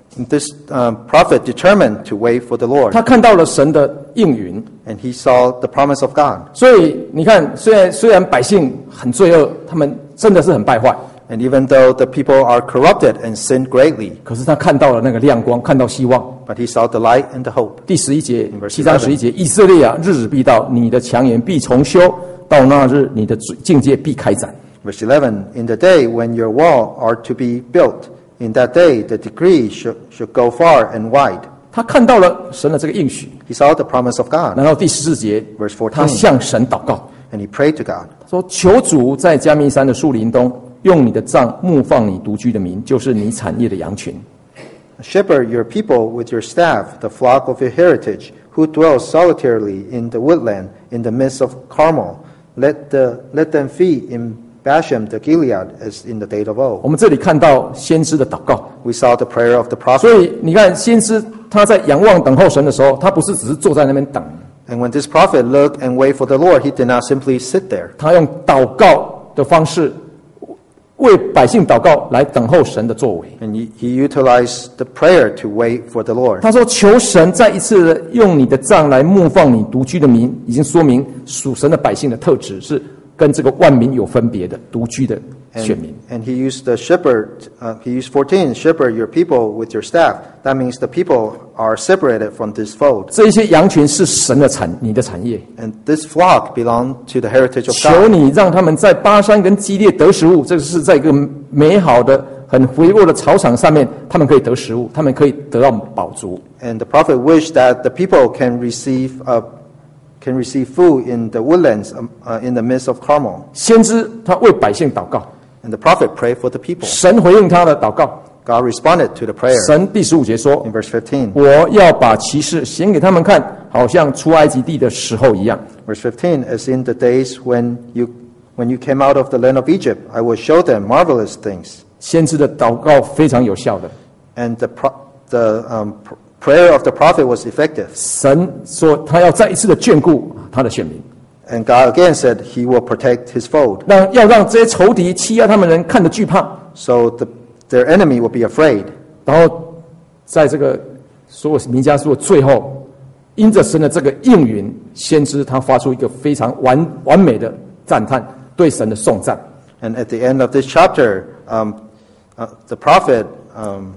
This um, prophet determined to wait for the Lord, 他看到了神的应允， and he saw the promise of God. 所以你看，虽然虽然百姓很罪恶，他们真的是很败坏， And even though the people are corrupted and sinned greatly, 可是他看到了那个亮光，看到希望。 but he saw the light and the hope. 第十一节， verse 七章十一节，以色列啊，日子必到，你的强言必重修，到那日，你的境界必开展。 Verse eleven, in the day when your wall are to be built, in that day the decree should, should go far and wide. 他看到了神的这个应许， He saw the promise of God, 然后第十四节 verse，fourteen 他向神祷告， and he prayed to God. 说：求主在迦密山的树林中，用你的杖牧放你独居的民，就是你产业的羊群。 Shepherd your people with your staff, the flock of your heritage, who dwell solitarily in the woodland, in the midst of Carmel. Let the let them feed in Bashan the Gilead, as in the day of old. 我们这里看到先知的祷告， We saw the prayer of the 所 prophet. 以你看，先知他在仰望等候神的时候，他不是只是坐在那边等， And when this prophet looked and waited for the Lord, he did not simply sit there. 他用祷告的方式为百姓祷告，来等候神的作为。 And he, he utilized the prayer to wait for the Lord. 他说：求神再一次的用你的杖来牧放你独居的民，已经说明属神的百姓的特质是跟这个万民有分别的独居的选民。 And, and he used the shepherd, uh, he used fourteen, shepherd your people with your staff. That means the people are separated from this fold. 这一些羊群是神的产，你的产业。 And this flock belonged to the heritage of 求 God. 你让他们在巴山跟基列得食物，这个是在一个美好的、很肥沃的草场上面，他们可以得食物，他们可以得到饱足。 And the prophet wished that the people can receive, uh, can receive food in the woodlands um, uh, in the midst of Carmel. 先知他为百姓祷告， And the prophet prayed for the people. 神回应他的祷告。 God responded to the prayer. 神第十五节说 In verse fifteen.：“ 我要把奇事显给他们看，好像出埃及地的时候一样。” Verse fifteen, as in the days when you, when you came out of the land of Egypt, I will show them marvelous things. 先知的祷告非常有效的。 And the, pro, the um, pr- prayer of the prophet was effective. 神说他要再一次的眷顾他的选民， And God again said he will protect his fold. 让要让这些仇敌欺压他们的人看得惧怕。 So the, their enemy will be afraid. 然后在这个所有弥迦书的最后，因着神的这个应允，先知他发出一个非常完完美的赞叹，对神的颂赞。 And at the end of this chapter, um, uh, the prophet um,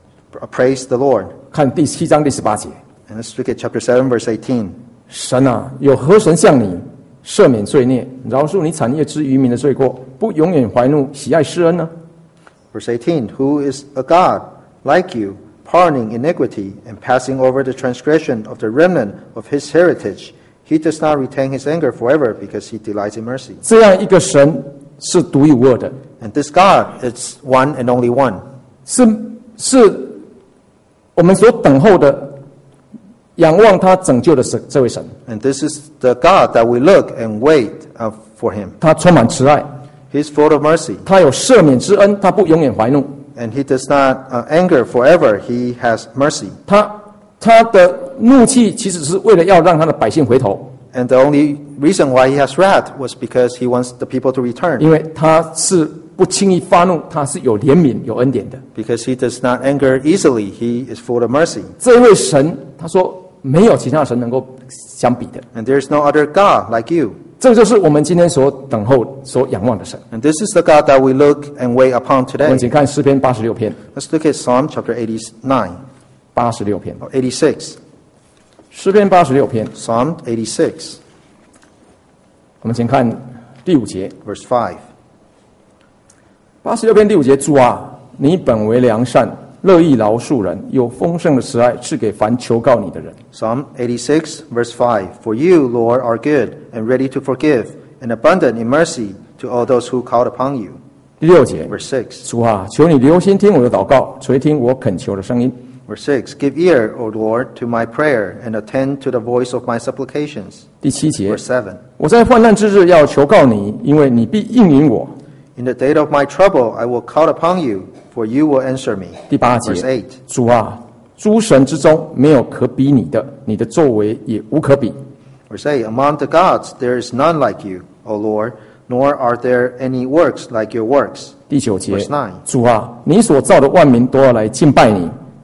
praised the Lord. 看第七章第十八节， And let's look at chapter seven, verse eighteen. 神啊，有何神像你赦免罪孽，饶恕你产业之渔民的罪过，不永远怀怒，喜爱施恩呢？ Verse eighteen, who is a God like you, pardoning iniquity and passing over the transgression of the remnant of his heritage? He does not retain his anger forever because he delights in mercy. 这样一个神是独一无二的， And this God is one and only one. 是是我们所等候的，仰望他拯救的神这位神， And this is the God that we look and wait uh, for him. 他充满慈爱， He is full of mercy. 他有赦免之恩，他不永远怀怒， And he does not uh, anger forever. He has mercy. 他他的怒气其实是为了要让他的百姓回头， And the only reason why he has wrath was because he wants the people to return. 因为他是不轻易发怒，他是有怜悯、有恩典的。 Because he does not anger easily. He is full of mercy. 这一位神，他说没有其他神能够相比的。 And there is no other God like you. 这就是我们今天所等候、所仰望的神。 And this is the God that we look and wait upon 我 today. 们请看诗篇八十六篇， Let's look at Psalm chapter eighty-nine 八十六篇， or eighty-six. 诗篇八十六篇， Psalm eighty-six, 我们请看第五节。 verse five. 八十六篇第五节，主啊，你本为良善，乐意饶恕人，有丰盛的慈爱赐给凡求告你的人。 Psalm eighty-six, verse five. For you, Lord, are good and ready to forgive, and abundant in mercy to all those who call upon you. 第六节， Verse six. 主啊，求你留心听我的祷告，垂听我恳求的声音。 Verse six. Give ear, O Lord, to my prayer, and attend to the voice of my supplications. 第七节， Verse seven. 我在患难之日要求告你，因为你必应允我。 In the day of my trouble, I will call upon you, for you will answer me. 第八节 Verse eight. 主啊，诸神之中没有可比你的，你的作为也无可比。 Verse eight. Among the gods, there is none like you, O Lord, nor are there any works like your works. 第九节 Verse nine. 主啊，你所造的万民都要来敬拜你，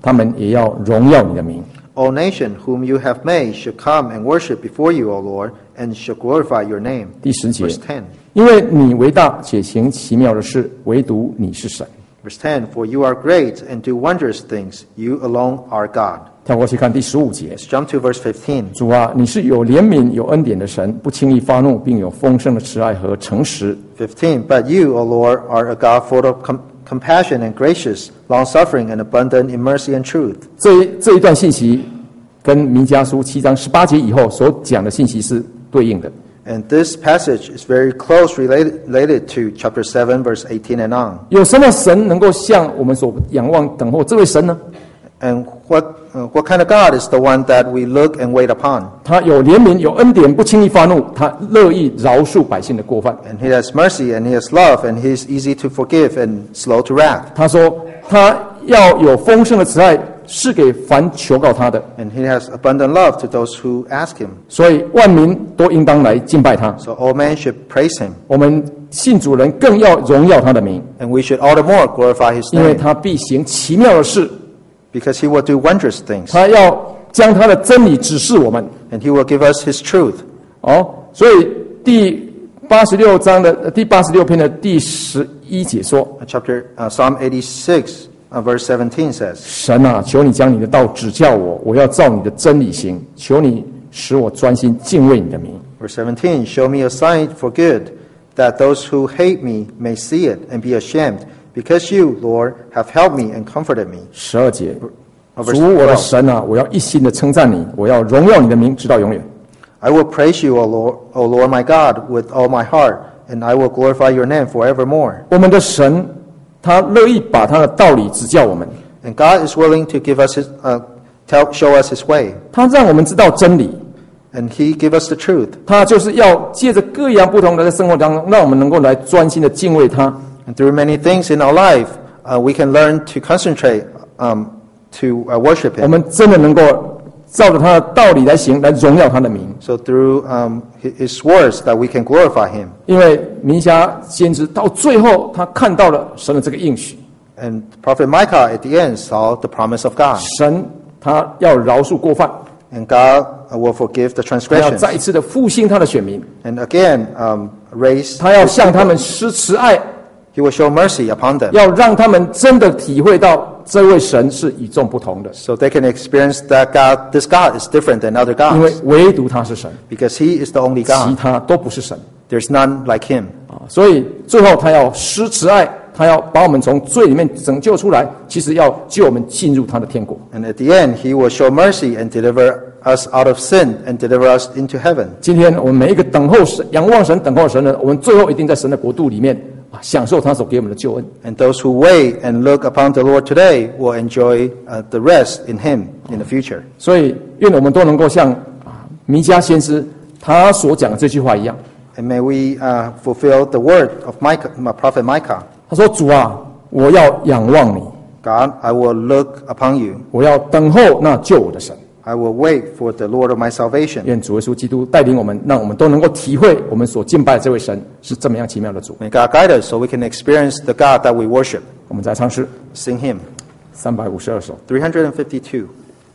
他们也要荣耀你的名。 All nations whom you have made shall come and worship before you, O Lord, and shall glorify your name. 第十节 Verse ten. 因为你为大且行奇妙的事，唯独你是神。 Verse ten. For you are great and do wondrous things. You alone are God. 跳过去看第十五节， Let's jump to verse fifteen. 主啊，你是有怜悯、有恩典的神，不轻易发怒，并有丰盛的慈爱和诚实。 fifteen. But you, O Lord, are a God full of com- compassion and gracious, long-suffering and abundant in mercy and truth. 这一这一段信息跟弥迦书七章十八节以后所讲的信息是对应的。 And this passage is very close related, related to chapter seven, verse eighteen and on. 有什么神能够像我们所仰望等候这位神呢？ And what, uh, what kind of God is the one that we look and wait upon? 他有怜悯，有恩典，不轻易发怒，他乐意饶恕百姓的过犯。 And he has mercy, and he has love, and he is easy to forgive and slow to wrath. 他说他要有丰盛的慈爱，是给凡求告他的， And he has abundant love to those who ask him. 所以万民都应当来敬拜他。 So all men should praise him, 我们信主人更要荣耀他的名， and we should all the more glorify his 因为 name, 他必行奇妙的事， because he will do wondrous things, 他要将他的真理指示我们。 and he will give us his truth. 哦，所以第八十六章的呃第八十六篇的第十一节说 Uh, Chapter uh, Psalm eighty-six, uh, verse seventeen says, 神啊，求你将你的道指教我，我要照你的真理行。求你使我专心敬畏你的名。 Verse seventeen, show me a sign for good, that those who hate me may see it and be ashamed, because you, Lord, have helped me and comforted me. 十二节， Uh, verse 主我的 twelve, 神啊，我要一心的称赞你，我要荣耀你的名，直到永远。 I will praise you, O Lord, O Lord my God, with all my heart, and I will glorify your name forevermore. 我们的神，他乐意把他的道理指教我们， And God is willing to give us his, uh, tell, show us his way, 他让我们知道真理， and he give us the truth. 他就是要借着各样不同的在生活当中，让我们能够来专心的敬畏他。 And through many things in our life, uh, we can learn to concentrate um, to uh, worship 我 him. 们真的能够照着他的道理来行，来荣耀他的名。 So through um, hi- his words that we can glorify him. 因为弥迦先知到最后，他看到了神的这个应许， And Prophet Micah at the end saw the promise of God. 神他要饶恕过犯， And God uh, will forgive the 他要 transgressions. 再一次的复兴他的选民， And again, um, raise 他要 his 向他们 people. 施慈爱， He will show mercy upon them, 要让他们真的体会到这位神是与众不同的， so they can experience that God, this God is different than other 因为 gods, 唯独他是神， because He is the only 其 God. 他都不是神 There's none like Him. 啊。所以最后他要施慈爱，他要把我们从罪里面拯救出来，其实要救我们进入他的天国。 And at the end, He will show mercy and deliver us out of sin and deliver us into heaven. 今天我们每一个等候神、仰望神、等候神的，我们最后一定在神的国度里面啊，享受他所给我们的救恩。 And those who wait and look upon the Lord today will enjoy uh, the rest in Him in the future. 所以，愿我们都能够像啊弥迦先知他所讲的这句话一样， And may we uh, fulfill the word of Micah, my prophet Micah. 他说：“主啊，我要仰望你， God, I will look upon you. 我要等候那救我的神。” I will wait for the Lord of my salvation. 愿主耶稣基督带领我们，让我们都能够体会我们所敬拜的这位神是这么样奇妙的主。 May God guide us so we can experience the God that we worship. 我们再唱诗 Sing hymn 三百五十二首。 three hundred fifty-two.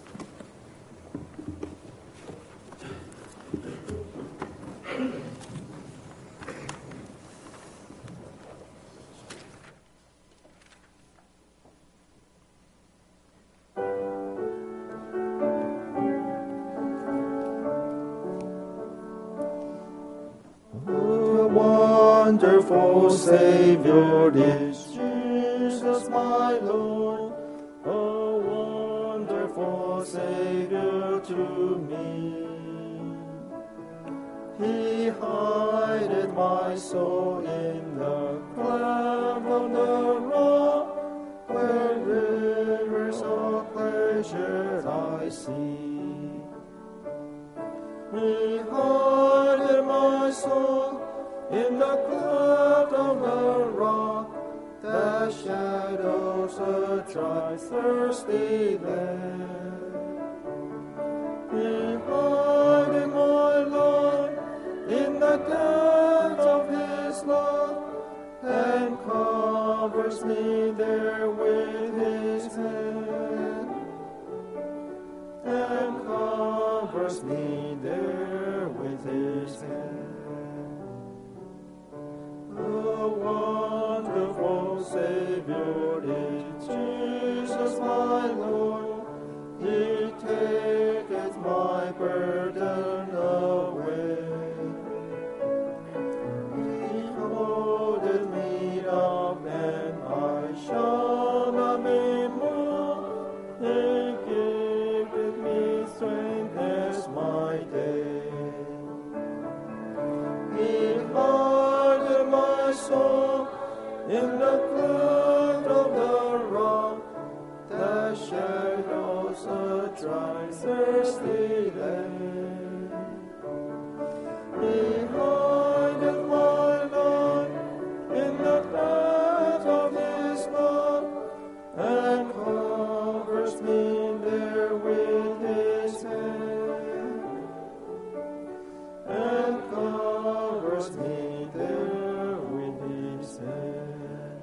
Wonderful Savior is Jesus my Lord, a wonderful Savior to me. He hideth my soul in the cleft of the rock, where rivers of pleasure I see. He hideth my soul in the cleft of the rock, that shadows a dry, thirsty land. He hideth my life in the depths of His love, and covers me there with His hand. covers me there with his hand. A wonderful Savior is Jesus my Lord. He taketh my burden away. He holdeth me up and I shall not be moved. He giveth me strength as my day. He hideth my soul in the cleft of the rock, the shadows of dry, thirsty land. He hideth my life in the cleft of his love, and covers me there with his hand, and covers me there with his hand.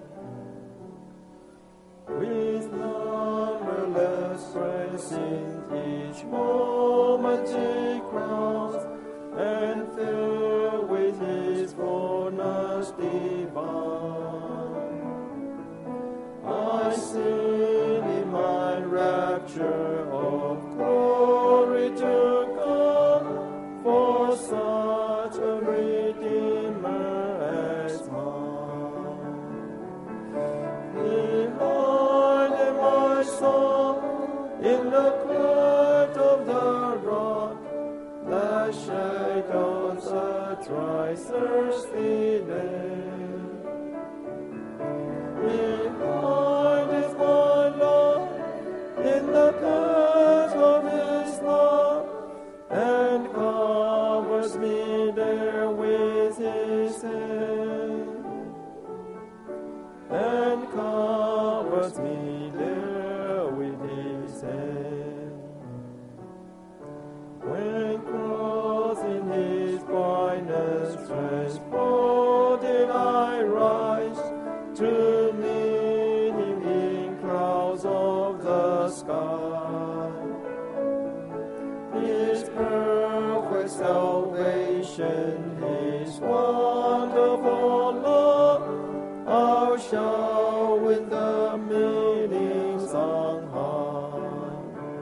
With numberless blessings each moment he crowns, and filled with his fullness divine. I sing in my rapture of glory to God, for such a Redeemer as mine. He hideth my soul in the cleft of the rock, the shadows of dry, thirsty land. He hideth my life in the cleft of his love, and covers me there with his hand, and covers me there with his hand. When clothed in his brightness, transported I rise to meet him in clouds of the sky. His perfect salvation, his wonderful love, I'll shout with the meanings on high.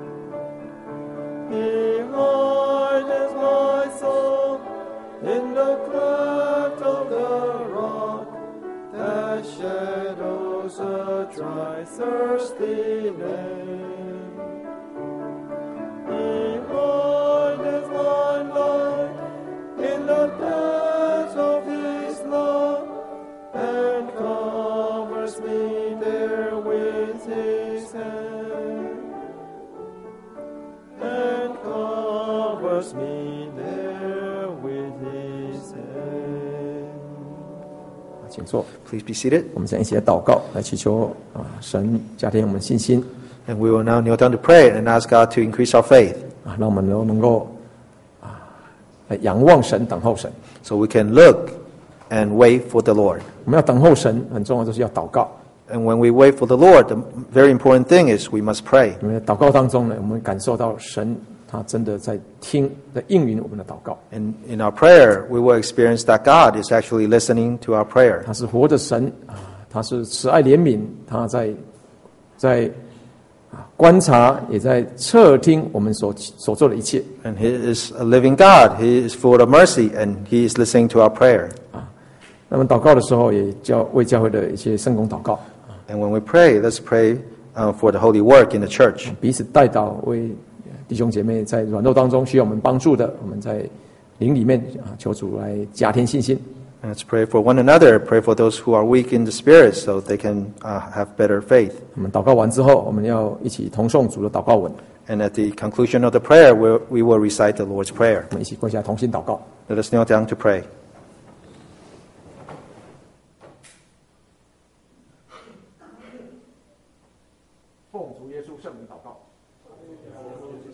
He hideth my soul in the cleft of the rock, the shadows of dry, thirsty land. He hideth my life in the depths of his love, and covers me there with his hand, and covers me there with his hand. 请坐。 Please be seated. 我们将一起来祷告，来祈求啊，神加添我们信心 And we will now kneel down to pray and ask God to increase our faith 啊，让我们都能够啊，来仰望神，等候神。 so we can look and wait for the Lord. 我们要等候神，很重要就是要祷告。 And when we wait for the Lord, the very important thing is we must pray. 因为祷告当中呢，我们感受到神他真的在听，在应允我们的祷告。 And in our prayer, we will experience that God is actually listening to our prayer. 他是活的神啊，他是慈爱怜悯，他在在啊观察，也在侧听我们所所做的一切。 And He is a living God. He is full of mercy, and He is listening to our prayer. 那么祷告的时候，也教为教会的一些圣工祷告， And when we pray, let's pray uh, for the holy work in the church. 彼此代祷，为弟兄姐妹在软弱当中需要我们帮助的，我们在灵里面啊，求主来加添信心。 And let's pray for one another. Pray for those who are weak in the spirit, so they can uh, have better faith. 我们祷告完之后，我们要一起同诵主的祷告文， And at the conclusion of the prayer, we'll, we will recite the Lord's Prayer. 我们一起跪下同心祷告。 Let us kneel down to pray. 奉主耶稣圣名祷告。